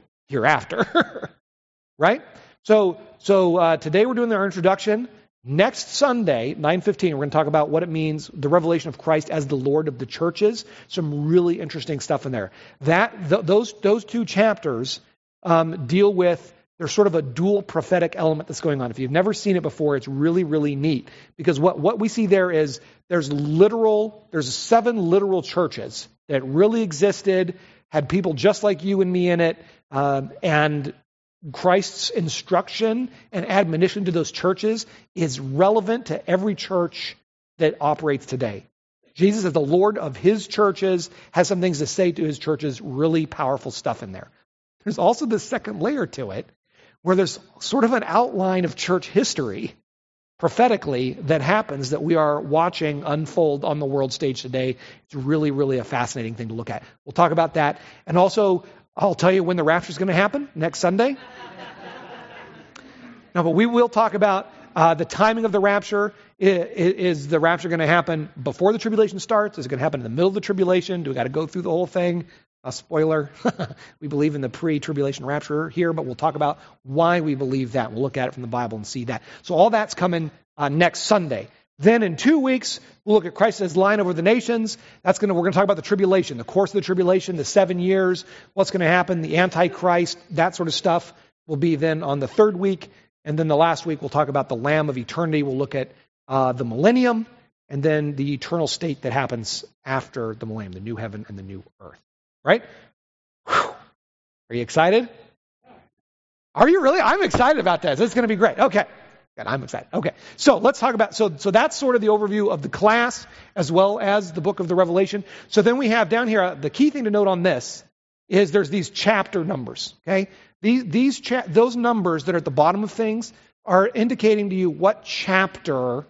Right? So today we're doing our introduction. Next Sunday, 9:15, we're going to talk about what it means, the revelation of Christ as the Lord of the churches. Some really interesting stuff in there. Those 2 chapters deal with, there's sort of a dual prophetic element that's going on. If you've never seen it before, it's really, really neat. Because what we see there is there's 7 literal churches that really existed, had people just like you and me in it, and Christ's instruction and admonition to those churches is relevant to every church that operates today. Jesus, as the Lord of his churches, has some things to say to his churches, really powerful stuff in there. There's also the second layer to it, where there's sort of an outline of church history prophetically that happens that we are watching unfold on the world stage today. It's really, really a fascinating thing to look at. We'll talk about that. And also, I'll tell you when the rapture is going to happen, next Sunday. No, but we will talk about the timing of the rapture. Is the rapture going to happen before the tribulation starts? Is it going to happen in the middle of the tribulation? Do we got to go through the whole thing? A spoiler, we believe in the pre-tribulation rapture here, but we'll talk about why we believe that. We'll look at it from the Bible and see that. So all that's coming next Sunday. Then in 2 weeks, we'll look at Christ as Lion over the nations. We're going to talk about the tribulation, the course of the tribulation, the 7 years, what's going to happen, the Antichrist, that sort of stuff will be then on the 3rd week. And then the last week, we'll talk about the Lamb of eternity. We'll look at the millennium and then the eternal state that happens after the millennium, the new heaven and the new earth. Right? Whew. Are you excited? Are you really? I'm excited about this. It's going to be great. Okay. Good. I'm excited. Okay. So let's talk about, so that's sort of the overview of the class as well as the book of the Revelation. So then we have down here, the key thing to note on this is there's these chapter numbers. Okay. Those numbers that are at the bottom of things are indicating to you what chapter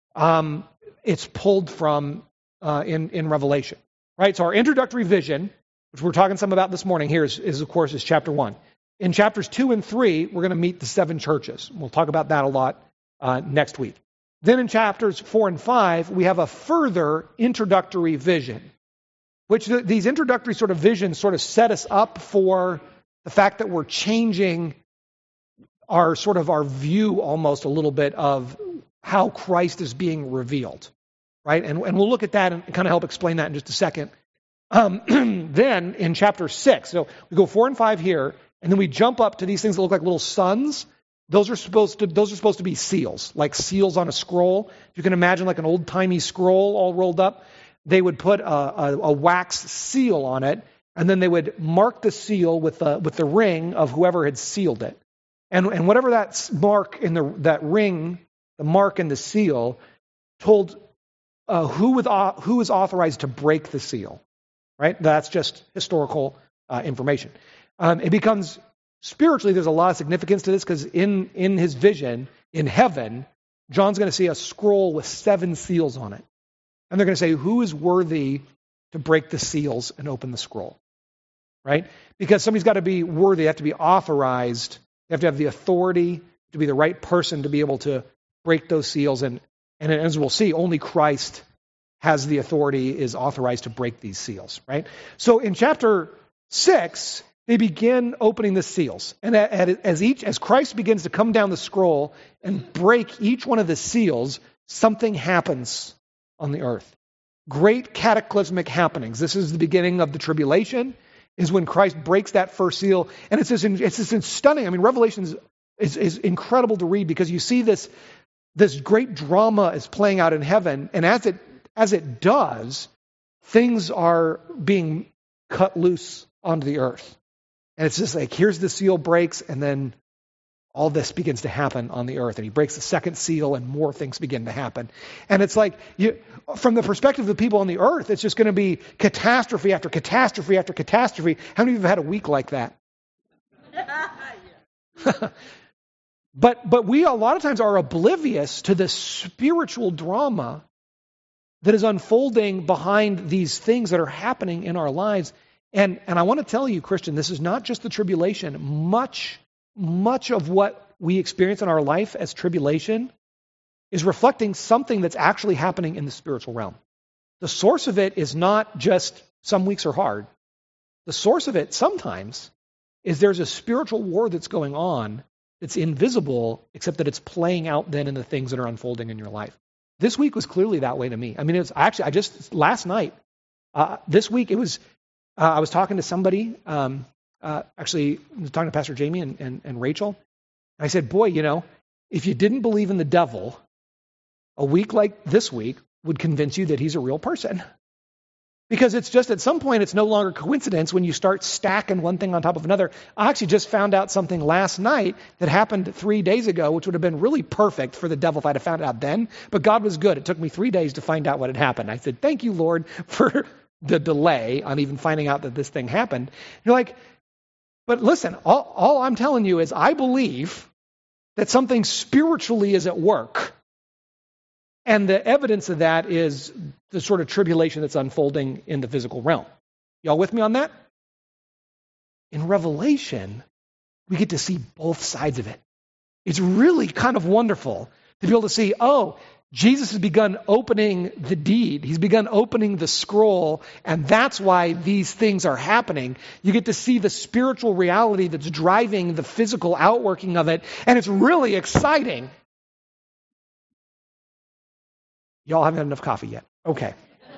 it's pulled from in Revelation. Right? So our introductory vision, which we're talking some about this morning here, is of course chapter 1. In chapters 2 and 3, we're going to meet the 7 churches. We'll talk about that a lot next week. Then in chapters 4 and 5, we have a further introductory vision, which these introductory sort of visions sort of set us up for the fact that we're changing our view almost a little bit of how Christ is being revealed. Right? And we'll look at that and kind of help explain that in just a second. Then in chapter 6, so we go 4 and 5 here, and then we jump up to these things that look like little suns. Those are supposed to be seals, like seals on a scroll. You can imagine like an old-timey scroll all rolled up. They would put a wax seal on it, and then they would mark the seal with the ring of whoever had sealed it. And whatever that mark in that ring, the mark in the seal, told who is authorized to break the seal. Right? That's just historical information. It becomes, spiritually, there's a lot of significance to this because in his vision, in heaven, John's going to see a scroll with 7 seals on it. And they're going to say, who is worthy to break the seals and open the scroll? Right? Because somebody's got to be worthy, they have to be authorized, they have to have the authority to be the right person to be able to break those seals. And as we'll see, only Christ has the authority, is authorized to break these seals, right? So in chapter 6 they begin opening the seals. And as Christ begins to come down the scroll and break each one of the seals, something happens on the earth. Great cataclysmic happenings. This is the beginning of the tribulation, is when Christ breaks that first seal. And it's just stunning. I mean, Revelation is incredible to read because you see this great drama is playing out in heaven. And as it does, things are being cut loose onto the earth. And it's just like, here's the seal breaks, and then all this begins to happen on the earth. And he breaks the second seal, and more things begin to happen. And it's like, from the perspective of the people on the earth, it's just going to be catastrophe after catastrophe after catastrophe. How many of you have had a week like that? But we a lot of times are oblivious to the spiritual drama that is unfolding behind these things that are happening in our lives. And I want to tell you, Christian, this is not just the tribulation. Much of what we experience in our life as tribulation is reflecting something that's actually happening in the spiritual realm. The source of it is not just some weeks are hard. The source of it sometimes is there's a spiritual war that's going on that's invisible, except that it's playing out then in the things that are unfolding in your life. This week was clearly that way to me. I mean, last night, this week, it was, I was talking to somebody, actually, I was talking to Pastor Jamie and Rachel. And I said, boy, if you didn't believe in the devil, a week like this week would convince you that he's a real person. Because it's just at some point, it's no longer coincidence when you start stacking one thing on top of another. I actually just found out something last night that happened 3 days ago, which would have been really perfect for the devil if I'd have found it out then. But God was good. It took me 3 days to find out what had happened. I said, thank you, Lord, for the delay on even finding out that this thing happened. You're like, but listen, all I'm telling you is I believe that something spiritually is at work. And the evidence of that is the sort of tribulation that's unfolding in the physical realm. Y'all with me on that? In Revelation, we get to see both sides of it. It's really kind of wonderful to be able to see, Jesus has begun opening the deed. He's begun opening the scroll, and that's why these things are happening. You get to see the spiritual reality that's driving the physical outworking of it, and it's really exciting. Y'all haven't had enough coffee yet. Okay.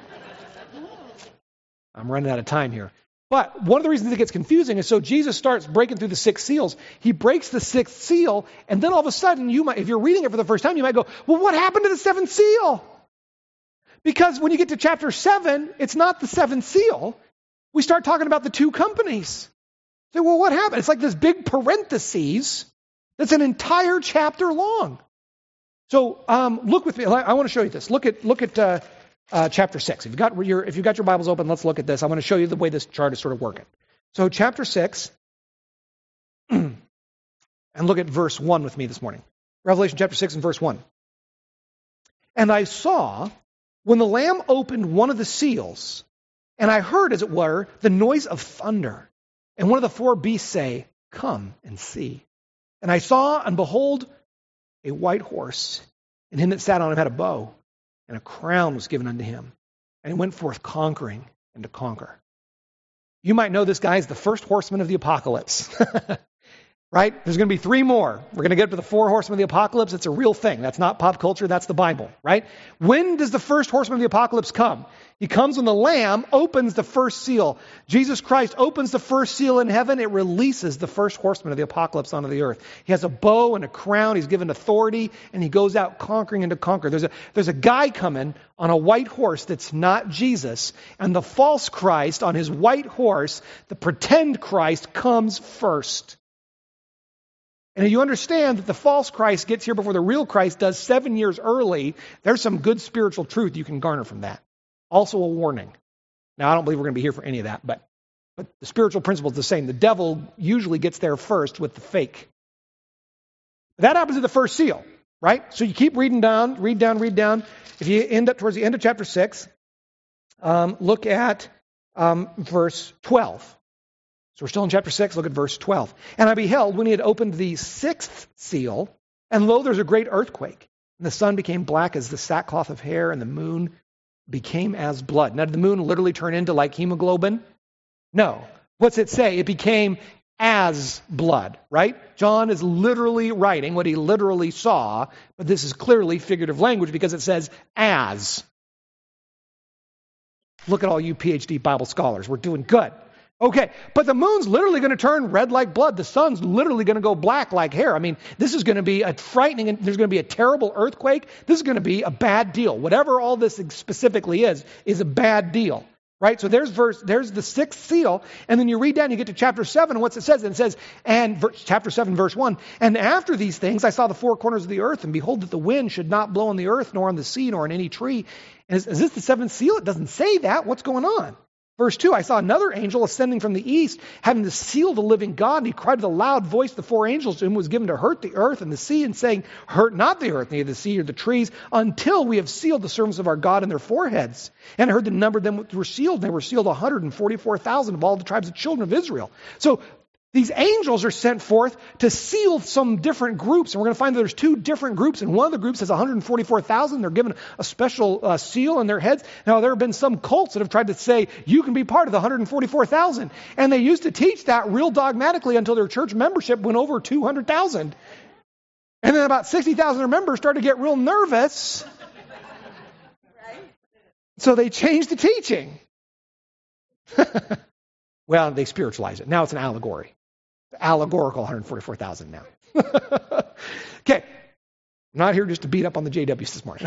I'm running out of time here. But one of the reasons it gets confusing is so Jesus starts breaking through the 6 seals. He breaks the 6th seal, and then all of a sudden, if you're reading it for the first time, you might go, well, what happened to the 7th seal? Because when you get to chapter 7, it's not the 7th seal. We start talking about the 2 companies. Say, well, what happened? It's like this big parentheses that's an entire chapter long. So look with me. I want to show you this. Look at chapter 6. If you've got your Bibles open, let's look at this. I want to show you the way this chart is sort of working. So chapter 6, and look at verse 1 with me this morning. Revelation chapter 6 and verse 1. And I saw when the Lamb opened one of the seals, and I heard, as it were, the noise of thunder. And one of the 4 beasts say, come and see. And I saw, and behold, a white horse, and him that sat on him had a bow, and a crown was given unto him. And he went forth conquering and to conquer. You might know this guy as the first horseman of the apocalypse. Right? There's going to be 3 more. We're going to get to the 4 horsemen of the apocalypse. It's a real thing. That's not pop culture. That's the Bible. Right? When does the first horseman of the apocalypse come? He comes when the Lamb opens the first seal. Jesus Christ opens the first seal in heaven. It releases the first horseman of the apocalypse onto the earth. He has a bow and a crown. He's given authority, and he goes out conquering and to conquer. There's a guy coming on a white horse that's not Jesus, and the false Christ on his white horse, the pretend Christ, comes first. And you understand that the false Christ gets here before the real Christ does 7 years early. There's some good spiritual truth you can garner from that. Also a warning. Now, I don't believe we're going to be here for any of that, but the spiritual principle is the same. The devil usually gets there first with the fake. That happens at the first seal, right? So you keep read down. If you end up towards the end of chapter 6, look at verse 12. So we're still in chapter 6, look at verse 12. And I beheld when he had opened the 6th seal, and lo, there's a great earthquake. And the sun became black as the sackcloth of hair, and the moon became as blood. Now, did the moon literally turn into like hemoglobin? No. What's it say? It became as blood, right? John is literally writing what he literally saw, but this is clearly figurative language because it says as. Look at all you PhD Bible scholars. We're doing good. Okay, but the moon's literally going to turn red like blood. The sun's literally going to go black like hair. I mean, this is going to be a frightening, and there's going to be a terrible earthquake. This is going to be a bad deal. Whatever all this specifically is a bad deal. Right? So there's the sixth seal, and then you read down, you get to chapter 7, and what's it says? And it says, chapter 7, verse 1, and after these things I saw the four corners of the earth, and behold that the wind should not blow on the earth, nor on the sea, nor on any tree. And is this the seventh seal? It doesn't say that. What's going on? Verse 2, I saw another angel ascending from the east, having the seal of the living God, and he cried with a loud voice, the four angels to whom was given to hurt the earth and the sea, and saying, hurt not the earth, neither the sea or the trees, until we have sealed the servants of our God in their foreheads. And I heard the number of them that were sealed, and they were sealed 144,000 of all the tribes of children of Israel. So these angels are sent forth to seal some different groups, and we're going to find that there's two different groups, and one of the groups has 144,000. They're given a special seal on their heads. Now, there have been some cults that have tried to say, you can be part of the 144,000, and they used to teach that real dogmatically until their church membership went over 200,000. And then about 60,000 of their members started to get real nervous, so they changed the teaching. Well, they spiritualize it. Now it's an allegory. Allegorical 144,000 now. Okay. I'm not here just to beat up on the JWs this morning.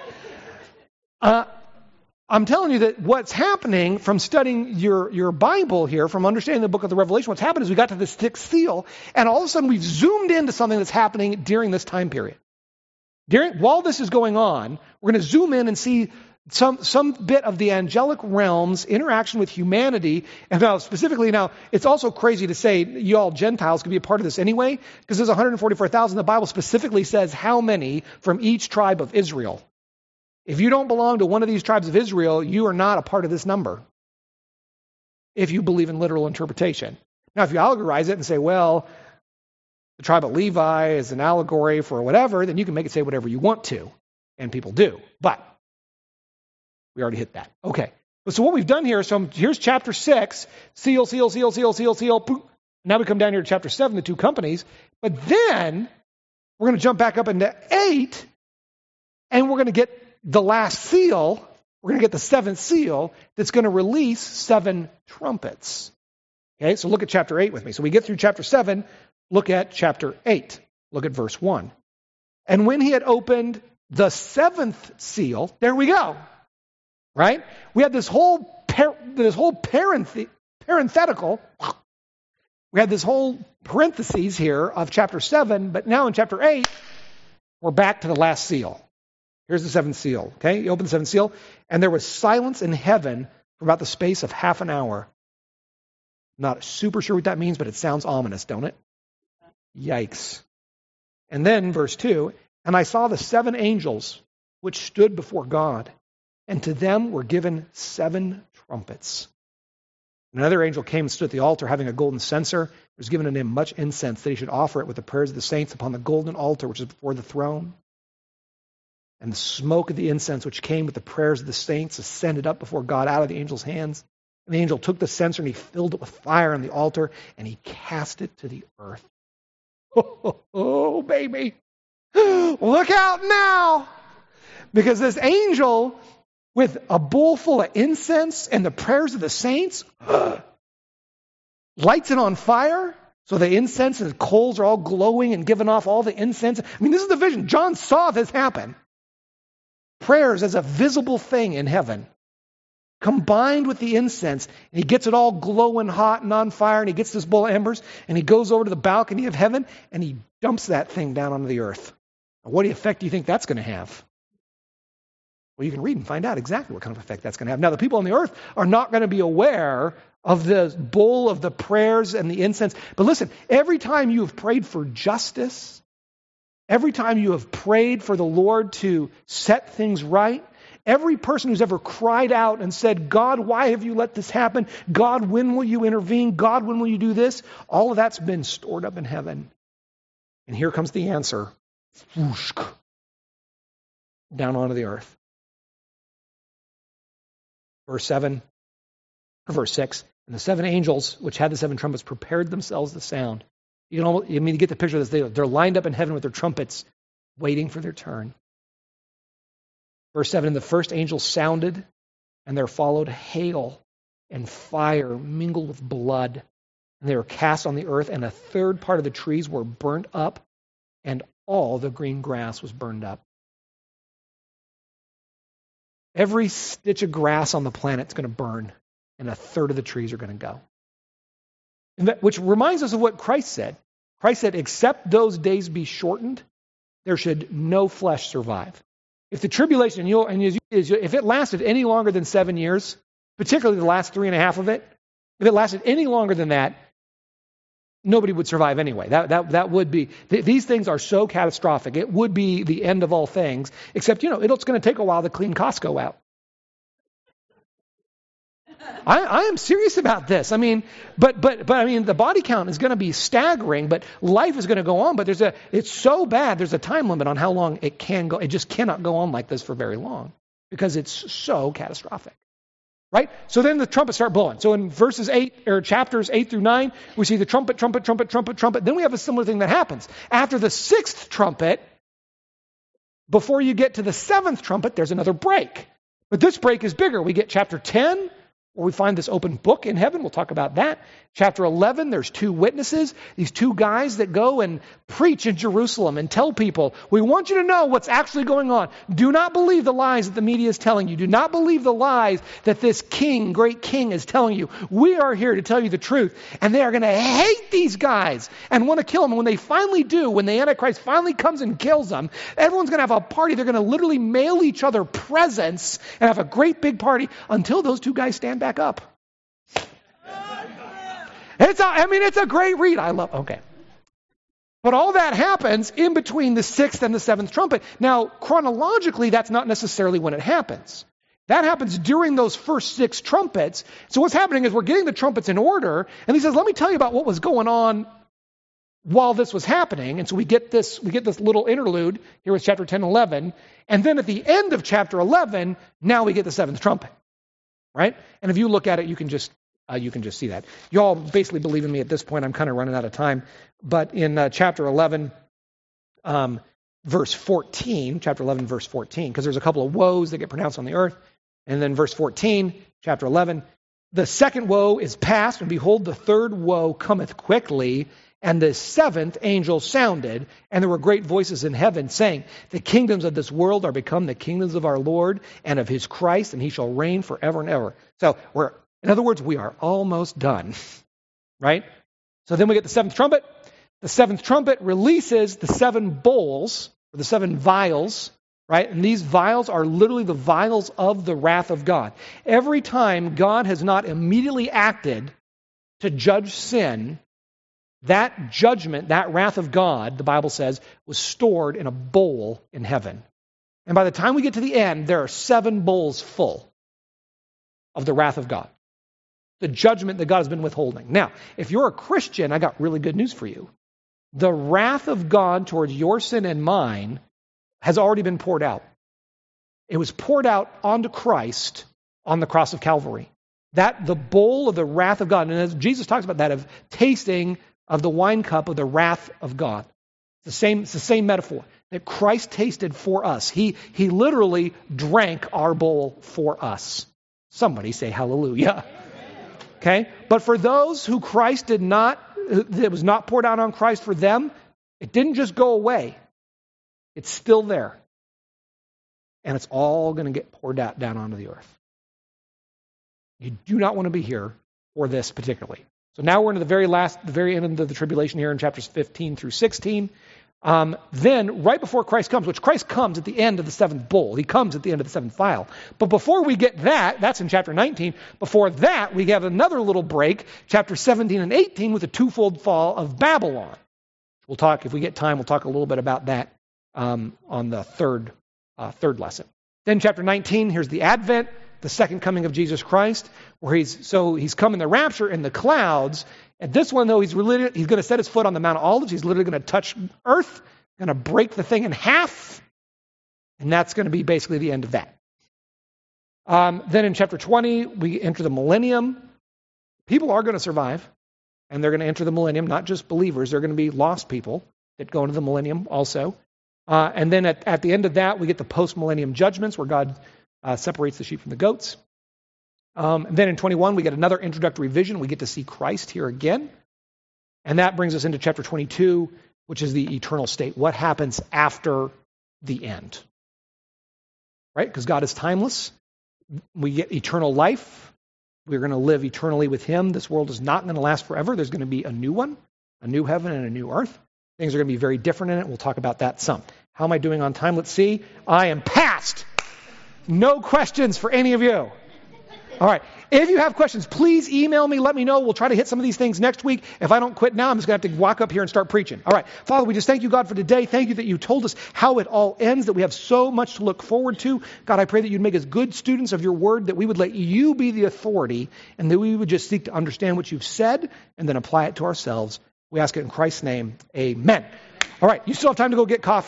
I'm telling you that what's happening from studying your Bible here, from understanding the book of the Revelation, what's happened is we got to the sixth seal, and all of a sudden we've zoomed into something that's happening during this time period. While this is going on, we're going to zoom in and see some bit of the angelic realm's interaction with humanity. And now, specifically, it's also crazy to say you all Gentiles could be a part of this anyway, because there's 144,000. The Bible specifically says how many from each tribe of Israel. If you don't belong to one of these tribes of Israel, you are not a part of this number, if you believe in literal interpretation. Now, if you allegorize it and say, well, the tribe of Levi is an allegory for whatever, then you can make it say whatever you want to, and people do. But we already hit that. Okay. So what we've done here, so here's chapter 6, seal, seal, seal, seal, seal, seal. Poof. Now we come down here to chapter 7, the two companies. But then we're going to jump back up into 8, and we're going to get the last seal. We're going to get the seventh seal that's going to release 7 trumpets. Okay, so look at chapter 8 with me. So we get through chapter 7, look at chapter 8. Look at verse 1. And when he had opened the 7th seal, there we go. Right? We had this whole parenthetical. We had this whole parentheses here of chapter 7, but now in chapter 8, we're back to the last seal. Here's the 7th seal. Okay? You open the 7th seal, and there was silence in heaven for about the space of half an hour. Not super sure what that means, but it sounds ominous, don't it? Yikes. And then, verse 2, and I saw the 7 angels which stood before God, and to them were given 7 trumpets. Another angel came and stood at the altar, having a golden censer. There was given to him much incense, that he should offer it with the prayers of the saints upon the golden altar which is before the throne. And the smoke of the incense which came with the prayers of the saints ascended up before God out of the angel's hands. And the angel took the censer and he filled it with fire on the altar, and he cast it to the earth. Oh, baby. Look out now. Because this angel, with a bowl full of incense and the prayers of the saints, lights it on fire. So the incense and the coals are all glowing and giving off all the incense. I mean, this is the vision. John saw this happen. Prayers as a visible thing in heaven, combined with the incense, and he gets it all glowing hot and on fire, and he gets this bowl of embers, and he goes over to the balcony of heaven, and he dumps that thing down onto the earth. Now, what effect do you think that's going to have? Well, you can read and find out exactly what kind of effect that's going to have. Now, the people on the earth are not going to be aware of the bowl of the prayers and the incense. But listen, every time you have prayed for justice, every time you have prayed for the Lord to set things right, every person who's ever cried out and said, God, why have you let this happen? God, when will you intervene? God, when will you do this? All of that's been stored up in heaven. And here comes the answer. Whoosh, down onto the earth. Verse 7, or verse 6. And the 7 angels, which had the 7 trumpets, prepared themselves to sound. You get the picture of this. They're lined up in heaven with their trumpets, waiting for their turn. Verse 7, and the first angel sounded, and there followed hail and fire mingled with blood. And they were cast on the earth, and a third part of the trees were burnt up, and all the green grass was burned up. Every stitch of grass on the planet is going to burn, and a third of the trees are going to go. Which reminds us of what Christ said. Christ said, except those days be shortened, there should no flesh survive. If the tribulation, if it lasted any longer than 7 years, particularly the last 3.5 of it, if it lasted any longer than that, nobody would survive anyway. That would be, these things are so catastrophic. It would be the end of all things, except, it's going to take a while to clean Costco out. I am serious about this. But the body count is going to be staggering, but life is going to go on. But it's so bad, there's a time limit on how long it can go. It just cannot go on like this for very long because it's so catastrophic. Right? So then the trumpets start blowing. So in chapters 8 through 9, we see the trumpet. Then we have a similar thing that happens. After the 6th trumpet, before you get to the 7th trumpet, there's another break. But this break is bigger. We get chapter 10, where we find this open book in heaven. We'll talk about that. Chapter 11, there's 2 witnesses, these 2 guys that go and preach in Jerusalem and tell people, we want you to know what's actually going on. Do not believe the lies that the media is telling you. Do not believe the lies that this king, great king, is telling you. We are here to tell you the truth. And they are going to hate these guys and want to kill them. And when they finally do, when the Antichrist finally comes and kills them, everyone's going to have a party. They're going to literally mail each other presents and have a great big party until those 2 guys stand back up. It's a great read. Okay. But all that happens in between the 6th and the 7th trumpet. Now, chronologically, that's not necessarily when it happens. That happens during those first 6 trumpets. So what's happening is we're getting the trumpets in order, and he says, let me tell you about what was going on while this was happening. And so we get this little interlude here with chapter 10 and 11. And then at the end of chapter 11, now we get the 7th trumpet. Right? And if you look at it, you can just see that. You all basically believe in me at this point. I'm kind of running out of time. But in chapter 11, verse 14, because there's a couple of woes that get pronounced on the earth. And then verse 14, chapter 11, the 2nd woe is past, and behold, the 3rd woe cometh quickly. And the 7th angel sounded, and there were great voices in heaven saying, the kingdoms of this world are become the kingdoms of our Lord and of his Christ, and he shall reign forever and ever. So in other words, we are almost done, right? So then we get the 7th trumpet. The 7th trumpet releases the 7 bowls, or the 7 vials, right? And these vials are literally the vials of the wrath of God. Every time God has not immediately acted to judge sin, that judgment, that wrath of God, the Bible says, was stored in a bowl in heaven. And by the time we get to the end, there are 7 bowls full of the wrath of God. The judgment that God has been withholding. Now, if you're a Christian, I got really good news for you. The wrath of God towards your sin and mine has already been poured out. It was poured out onto Christ on the cross of Calvary. The bowl of the wrath of God, and as Jesus talks about that, of tasting of the wine cup of the wrath of God. It's the same metaphor that Christ tasted for us. He literally drank our bowl for us. Somebody say hallelujah. Okay? But for those who it was not poured out on Christ for them, it didn't just go away. It's still there. And it's all going to get poured out down onto the earth. You do not want to be here for this particularly. So now we're into the very end of the tribulation here in chapters 15 through 16. Then, right before Christ comes, which Christ comes at the end of the 7th bowl. He comes at the end of the 7th vial. But before we get that's in chapter 19. Before that, we have another little break, chapter 17 and 18, with the 2-fold fall of Babylon. We'll talk, if we get time, we'll talk a little bit about that on the third lesson. Then chapter 19, here's the Advent, the second coming of Jesus Christ, where he's come in the rapture in the clouds. At this one, though, he's going to set his foot on the Mount of Olives. He's literally going to touch earth, going to break the thing in half, and that's going to be basically the end of that. Then in chapter 20, we enter the millennium. people are going to survive, and they're going to enter the millennium, not just believers. They're going to be lost people that go into the millennium also. And then at the end of that, we get the post-millennium judgments where God separates the sheep from the goats. And then in 21, we get another introductory vision. We get to see Christ here again. And that brings us into chapter 22, which is the eternal state. What happens after the end? Right? Because God is timeless. We get eternal life. We're going to live eternally with him. This world is not going to last forever. There's going to be a new one, a new heaven and a new earth. Things are going to be very different in it. We'll talk about that some. How am I doing on time? Let's see. I am past. No questions for any of you. All right. If you have questions, please email me. Let me know. We'll try to hit some of these things next week. If I don't quit now, I'm just going to have to walk up here and start preaching. All right. Father, we just thank you, God, for today. Thank you that you told us how it all ends, that we have so much to look forward to. God, I pray that you'd make us good students of your word, that we would let you be the authority, and that we would just seek to understand what you've said and then apply it to ourselves. We ask it in Christ's name. Amen. All right. You still have time to go get coffee.